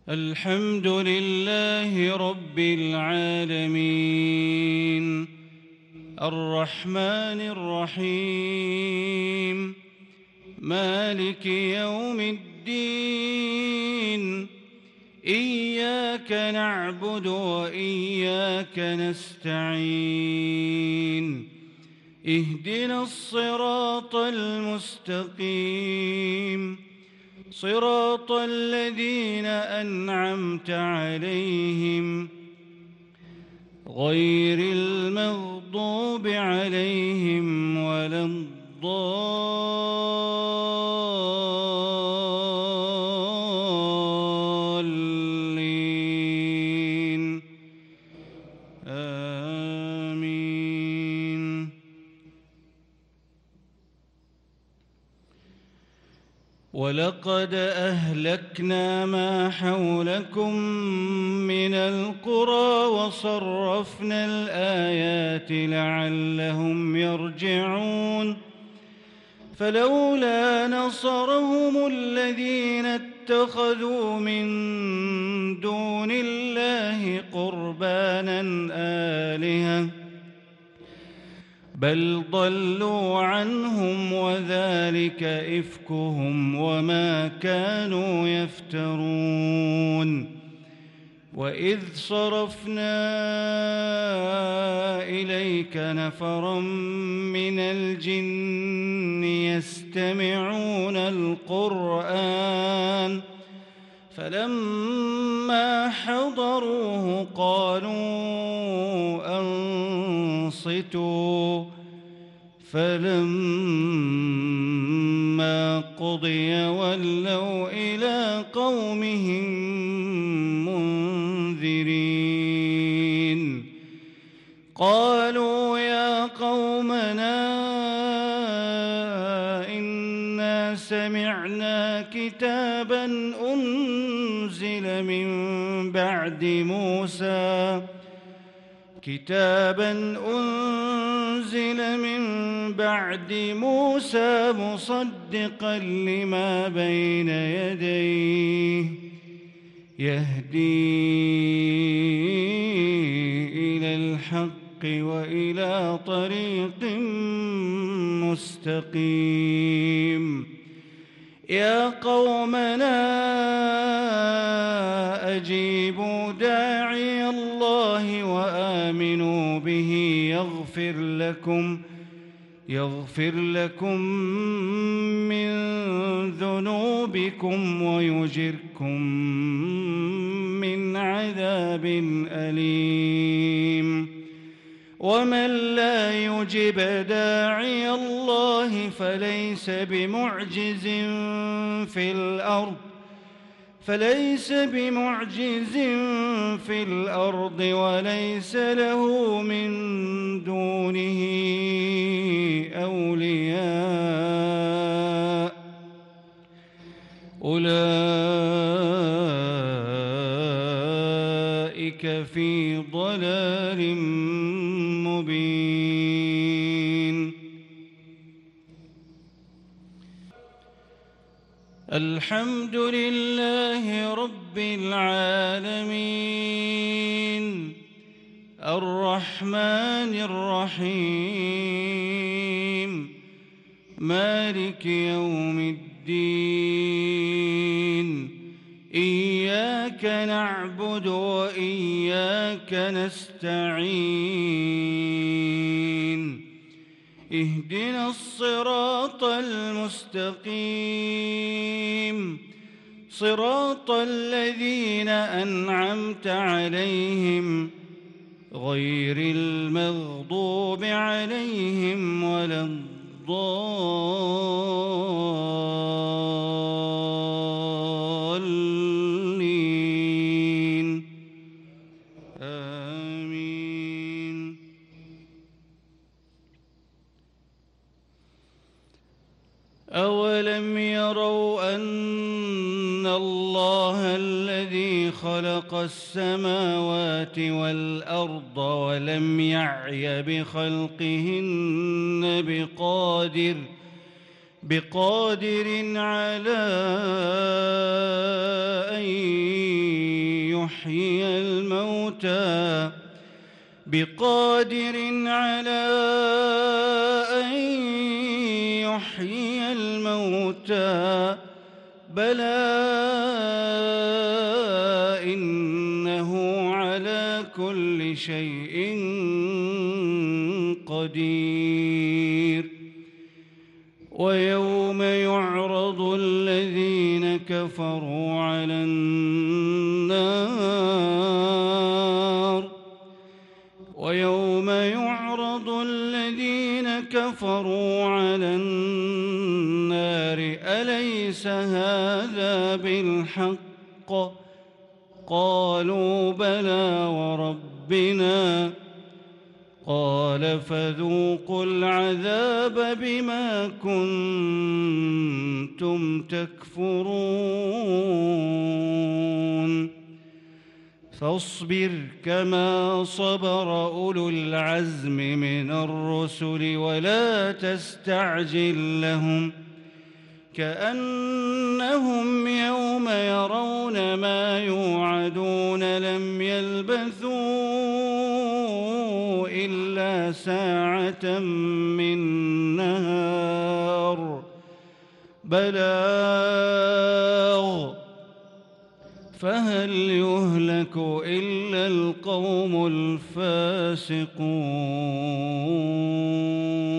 الحمد لله رب العالمين الرحمن الرحيم مالك يوم الدين إياك نعبد وإياك نستعين اهدنا الصراط المستقيم صراط الذين أنعمت عليهم غير المغضوب عليهم ولا الضالين آمين. ولقد أهلكنا ما حولكم من القرى وصرفنا الآيات لعلهم يرجعون فلولا نصرهم الذين اتخذوا من دون الله قربانا آلهة بل ضلوا عنهم وذلك إفكهم وما كانوا يفترون. وإذ صرفنا إليك نفرا من الجن يستمعون القرآن فلما حضروه قالوا أنصتوا فلما قضي ولوا إلى قومهم منذرين قالوا يا قومنا إنا سمعنا كتابا أنزل من بعد موسى مصدقا لما بين يديه يهدي إلى الحق وإلى طريق مستقيم يا قومنا أجيبوا داعي الله وآمنوا به يغفر لكم من ذنوبكم ويجركم من عذاب أليم. ومن لا يجب داعي الله فليس بمعجز في الأرض وليس له من دونه أولياء أولئك في ضلال مبين. الحمد لله رب العالمين الرحمن الرحيم مالك يوم الدين إياك نعبد وإياك نستعين اهدنا الصراط المستقيم صراط الذين أنعمت عليهم غير المغضوب عليهم ولا الضالين آمين. أولم يروا أن الله الذي خلق السماوات والأرض ولم يعي بخلقهن بقادر على أن بقادر على أن يحيي الموتى بلى إنه على كل شيء قدير ويوم يعرض الذين كفروا على النار أليس هذا بالحق قالوا بلى وربنا قال فذوقوا العذاب بما كنتم تكفرون فاصبر كما صبر أولو العزم من الرسل ولا تستعجل لهم كأنهم يوم يرون ما يوعدون لم يلبثوا إلا ساعة من نهار بلاغ فهل يهلك إلا القوم الفاسقون